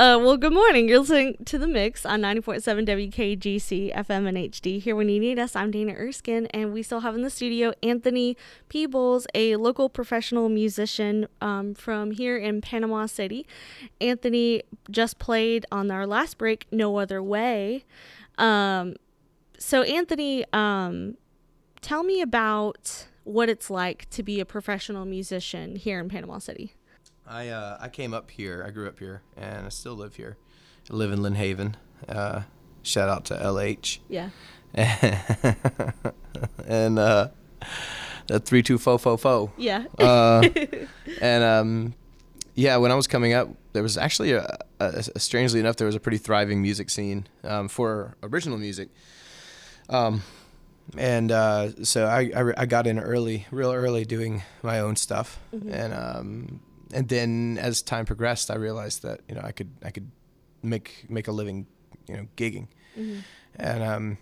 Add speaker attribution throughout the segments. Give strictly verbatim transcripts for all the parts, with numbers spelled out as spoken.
Speaker 1: Uh, well, good morning. You're listening to The Mix on ninety point seven W K G C F M and H D. Here when you need us, I'm Dana Erskine, and we still have in the studio Anthony Peebles, a local professional musician um, from here in Panama City. Anthony just played on our last break, No Other Way. Um, so, Anthony, um, tell me about what it's like to be a professional musician here in Panama City.
Speaker 2: I uh, I came up here. I grew up here, and I still live here. I live in Lynn Haven. Uh, shout out to L H.
Speaker 1: Yeah.
Speaker 2: and uh, that three two four four four.
Speaker 1: Yeah.
Speaker 2: uh, and um, yeah, when I was coming up, there was actually a, a, a strangely enough, there was a pretty thriving music scene um, for original music. Um, and uh, so I, I I got in early, real early, doing my own stuff, mm-hmm. and um. And then as time progressed, I realized that, you know, I could I could make make a living, you know, gigging. Mm-hmm. And um,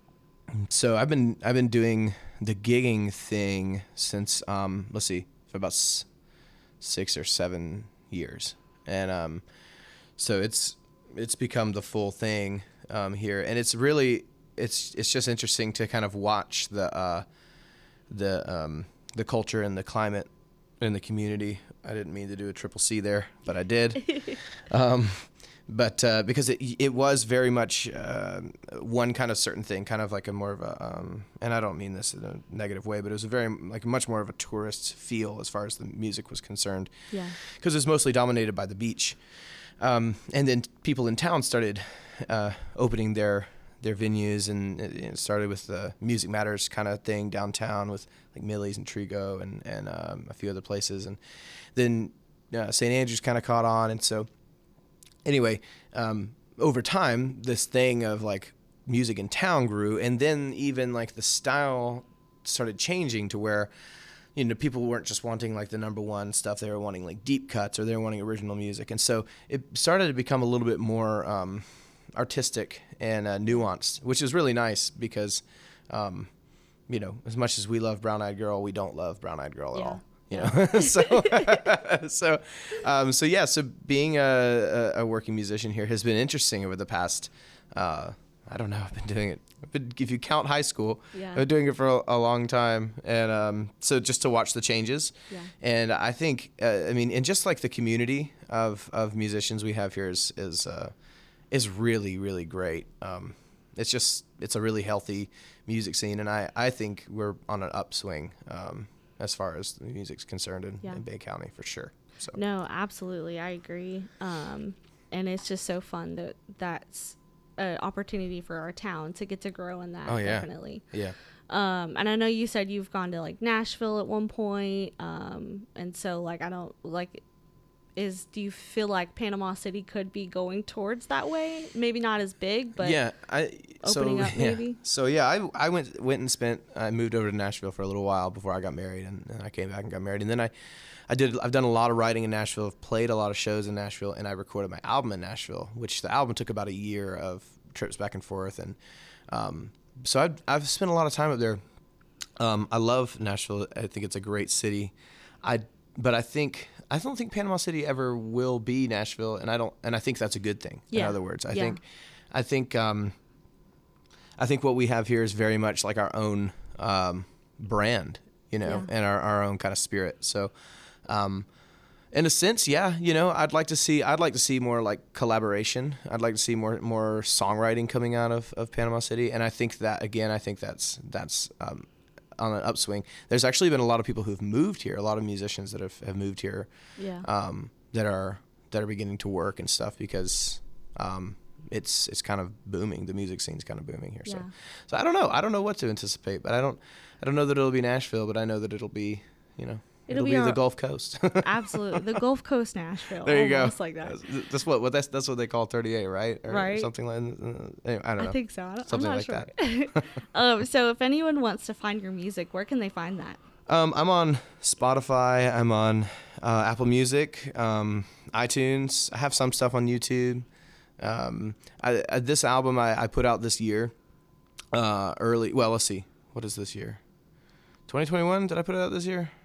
Speaker 2: so I've been I've been doing the gigging thing since um, let's see, for about s- six or seven years. And um, so it's it's become the full thing um, here, and it's really it's it's just interesting to kind of watch the uh, the um, the culture and the climate in the community. I didn't mean to do a triple C there, but I did. um, but uh, because it it was very much uh, one kind of certain thing, kind of like a more of a, um, and I don't mean this in a negative way, but it was a very like much more of a tourist feel as far as the music was concerned. Yeah. Because it was mostly dominated by the beach, um, and then people in town started uh, opening their their venues, and it started with the Music Matters kind of thing downtown with like Millie's and Trigo and and um, a few other places, and then uh, Saint Andrews kind of caught on. And so anyway, um, over time, this thing of like music in town grew, and then even like the style started changing to where, you know, people weren't just wanting like the number one stuff, they were wanting like deep cuts, or they were wanting original music. And so it started to become a little bit more um, artistic and uh, nuanced, which is really nice because, um, you know, as much as we love Brown Eyed Girl, we don't love Brown Eyed Girl at
Speaker 1: yeah.
Speaker 2: all. You know, so so um, so yeah. So being a, a working musician here has been interesting over the past. Uh, I don't know. I've been doing it. I've been, if you count high school, yeah. I've been doing it for a, a long time, and um, so just to watch the changes. Yeah. And I think, uh, I mean, and just like the community of, of musicians we have here is is uh, is really really great. Um, it's just it's a really healthy music scene, and I, I think we're on an upswing. Um, as far as the music's concerned in, yeah. in Bay County, for sure. So
Speaker 1: no, absolutely, I agree. Um, and it's just so fun that that's an opportunity for our town to get to grow in that.
Speaker 2: Oh yeah,
Speaker 1: definitely.
Speaker 2: Yeah.
Speaker 1: Um, and I know you said you've gone to like Nashville at one point. Um, and so like I don't like. Is do you feel like Panama City could be going towards that way? Maybe not as big, but
Speaker 2: yeah, I
Speaker 1: opening
Speaker 2: so,
Speaker 1: up
Speaker 2: yeah.
Speaker 1: maybe.
Speaker 2: So yeah, I I went went and spent. I moved over to Nashville for a little while before I got married, and, and I came back and got married, and then I, I did. I've done a lot of writing in Nashville. I've played a lot of shows in Nashville, and I recorded my album in Nashville, which the album took about a year of trips back and forth, and um, so I've I've spent a lot of time up there. Um, I love Nashville. I think it's a great city. I but I think. I don't think Panama City ever will be Nashville, and I don't, and I think that's a good thing. Yeah. In other words, I yeah. think, I think, um, I think what we have here is very much like our own um, brand, you know, yeah. and our, our own kind of spirit. So, um, in a sense, yeah, you know, I'd like to see, I'd like to see more like collaboration. I'd like to see more more songwriting coming out of, of Panama City, and I think that again, I think that's that's. Um, on an upswing. There's actually been a lot of people who've moved here, a lot of musicians that have, have moved here, yeah. um, that are that are beginning to work and stuff because um, it's it's kind of booming. The music scene's kind of booming here. Yeah. So so I don't know. I don't know what to anticipate, but I don't I don't know that it'll be Nashville, but I know that it'll be, you know, It'll, It'll be, be our, the Gulf Coast.
Speaker 1: Absolutely, the Gulf Coast Nashville.
Speaker 2: There you
Speaker 1: almost
Speaker 2: go.
Speaker 1: Like that.
Speaker 2: That's, that's what. What that's that's what they call thirty-eight, right? Or
Speaker 1: right.
Speaker 2: Something like. Uh, anyway, I don't know.
Speaker 1: I think so. I don't,
Speaker 2: something
Speaker 1: I'm
Speaker 2: like
Speaker 1: not sure. that. um. So, if anyone wants to find your music, where can they find that?
Speaker 2: Um. I'm on Spotify. I'm on uh, Apple Music, um, iTunes. I have some stuff on YouTube. Um. I, I this album I, I put out this year. Uh. Early. Well, let's see. What is this year? twenty twenty-one. Did I put it out this year?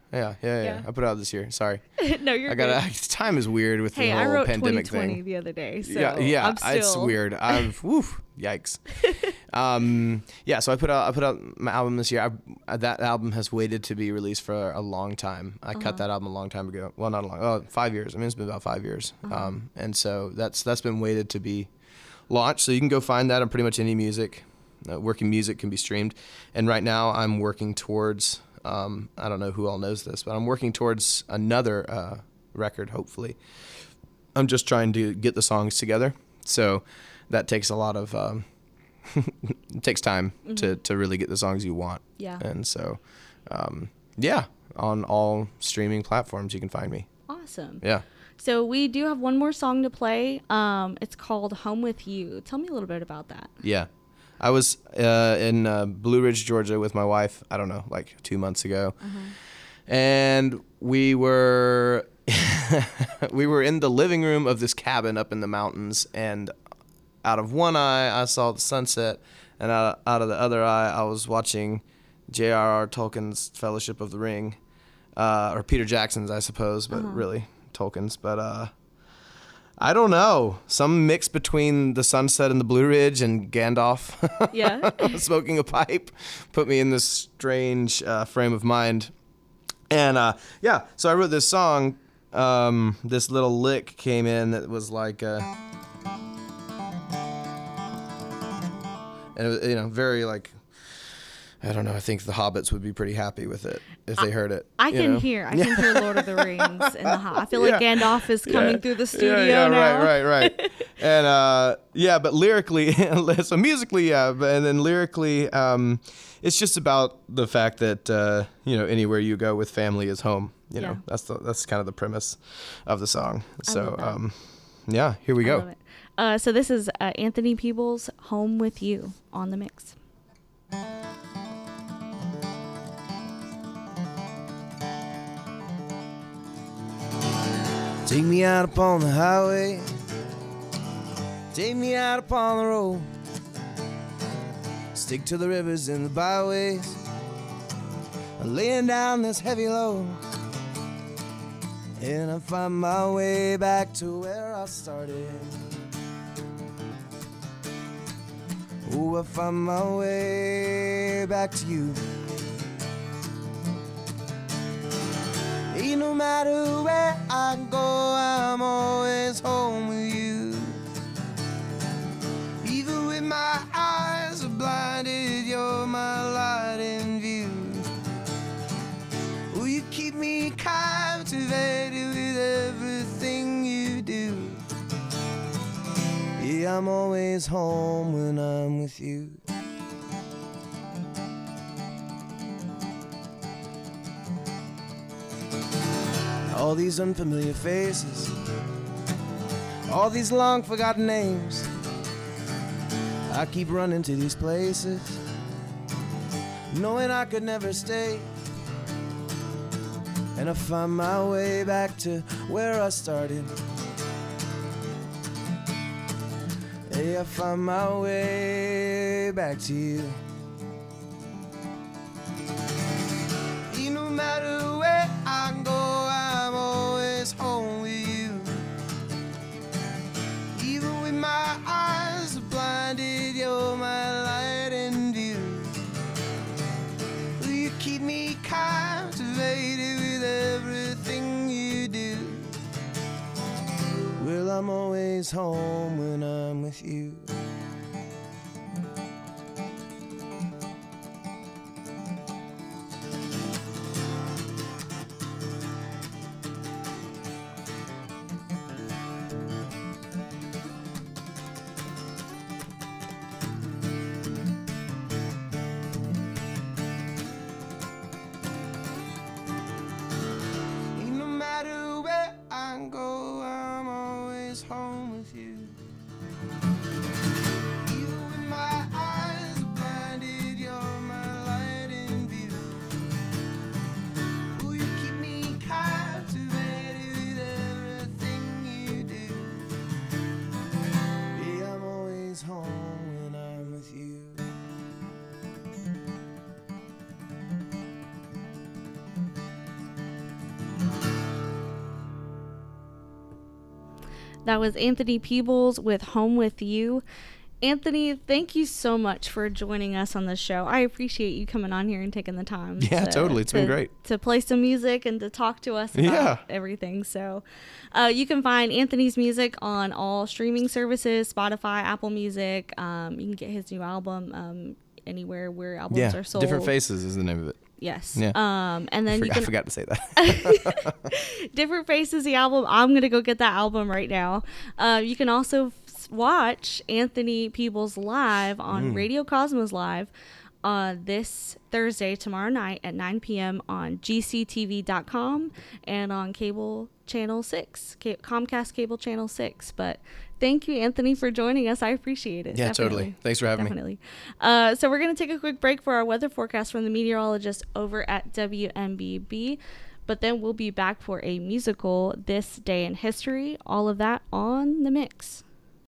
Speaker 2: Yeah, yeah, yeah.
Speaker 1: Yeah.
Speaker 2: I put it out this year. Sorry.
Speaker 1: No, you're
Speaker 2: I got
Speaker 1: good.
Speaker 2: to time is weird with
Speaker 1: Hey,
Speaker 2: the
Speaker 1: I
Speaker 2: whole
Speaker 1: wrote
Speaker 2: pandemic
Speaker 1: twenty twenty
Speaker 2: thing.
Speaker 1: the other day, so
Speaker 2: yeah, yeah,
Speaker 1: I'm still...
Speaker 2: it's weird. I've woof, yikes. um, yeah, so I put out I put out my album this year. I, that album has waited to be released for a long time. I uh-huh. cut that album a long time ago. Well, not a long, oh, five years. I mean, it's been about five years. Uh-huh. Um, and so that's that's been waited to be launched. So you can go find that on pretty much any music. Uh, working music can be streamed. And right now I'm working towards. Um, I don't know who all knows this, but I'm working towards another uh, record, hopefully. I'm just trying to get the songs together. So that takes a lot of, um, it takes time mm-hmm. to, to really get the songs you want.
Speaker 1: Yeah.
Speaker 2: And so, um, yeah, on all streaming platforms, you can find me.
Speaker 1: Awesome.
Speaker 2: Yeah.
Speaker 1: So we do have one more song to play. Um, it's called Home With You. Tell me a little bit about that.
Speaker 2: Yeah. I was uh, in uh, Blue Ridge, Georgia with my wife, I don't know, like two months ago. Uh-huh. And we were we were in the living room of this cabin up in the mountains. And out of one eye, I saw the sunset. And out, out of the other eye, I was watching J R R. Tolkien's Fellowship of the Ring. Uh, or Peter Jackson's, I suppose, but uh-huh. really Tolkien's. But... Uh, I don't know. Some mix between the sunset and the Blue Ridge and Gandalf
Speaker 1: yeah.
Speaker 2: smoking a pipe put me in this strange uh, frame of mind. And uh, yeah, so I wrote this song. Um, this little lick came in that was like, uh, and it was, you know, very like, I don't know. I think the Hobbits would be pretty happy with it if they
Speaker 1: I,
Speaker 2: heard it.
Speaker 1: I can
Speaker 2: know?
Speaker 1: hear. I can hear Lord of the Rings in the Hobbit. I feel like yeah. Gandalf is coming
Speaker 2: yeah.
Speaker 1: through the studio
Speaker 2: yeah, yeah,
Speaker 1: now.
Speaker 2: Right, right, right. and uh, yeah, but lyrically, so musically, yeah, but, and then lyrically, um, it's just about the fact that uh, you know, anywhere you go with family is home. You know, yeah. that's the that's kind of the premise of the song. So um, yeah, here we
Speaker 1: I
Speaker 2: go.
Speaker 1: Love it. Uh, so this is uh, Anthony Peebles, Home With You on the mix.
Speaker 3: Take me out upon the highway, take me out upon the road, stick to the rivers and the byways, laying down this heavy load, and I find my way back to where I started. Oh, I find my way back to you. Ain't no matter where I go, I'm always home with you. Even with my eyes are blinded, you're my light in view. Oh, you keep me captivated with everything you do. Yeah, I'm always home when I'm with you. All these unfamiliar faces, all these long forgotten names, I keep running to these places, knowing I could never stay. And I find my way back to where I started. Hey, I find my way back to you. You no matter where I go, I'm always home with you. Even with my eyes blinded, you're my light and view. You keep me captivated with everything you do. Well, I'm always home when I'm with you.
Speaker 1: That was Anthony Peebles with Home With You. Anthony, thank you so much for joining us on this show. I appreciate you coming on here and taking the time.
Speaker 2: Yeah,
Speaker 1: to,
Speaker 2: totally. It's
Speaker 1: to,
Speaker 2: been great.
Speaker 1: To play some music and to talk to us about
Speaker 2: yeah.
Speaker 1: everything. So uh, you can find Anthony's music on all streaming services, Spotify, Apple Music. Um, you can get his new album um, anywhere where albums
Speaker 2: yeah.
Speaker 1: are sold.
Speaker 2: Different Faces is the name of it.
Speaker 1: Yes.
Speaker 2: Yeah.
Speaker 1: Um, and then
Speaker 2: I, forgot,
Speaker 1: you can
Speaker 2: I forgot to say that.
Speaker 1: Different Faces, the album. I'm gonna go get that album right now. Uh, you can also f- watch Anthony Peebles live on
Speaker 2: Mm.
Speaker 1: Radio Cosmos Live uh, this Thursday, tomorrow night at nine p.m. on G C T V dot com and on cable channel six, Ca- Comcast cable channel six. But thank you, Anthony, for joining us. I appreciate it.
Speaker 2: Yeah,
Speaker 1: Definitely.
Speaker 2: totally. Thanks for having
Speaker 1: Definitely.
Speaker 2: me.
Speaker 1: Uh, so we're going to take a quick break for our weather forecast from the meteorologist over at W M B B. But then we'll be back for a musical This Day in History. All of that on The Mix.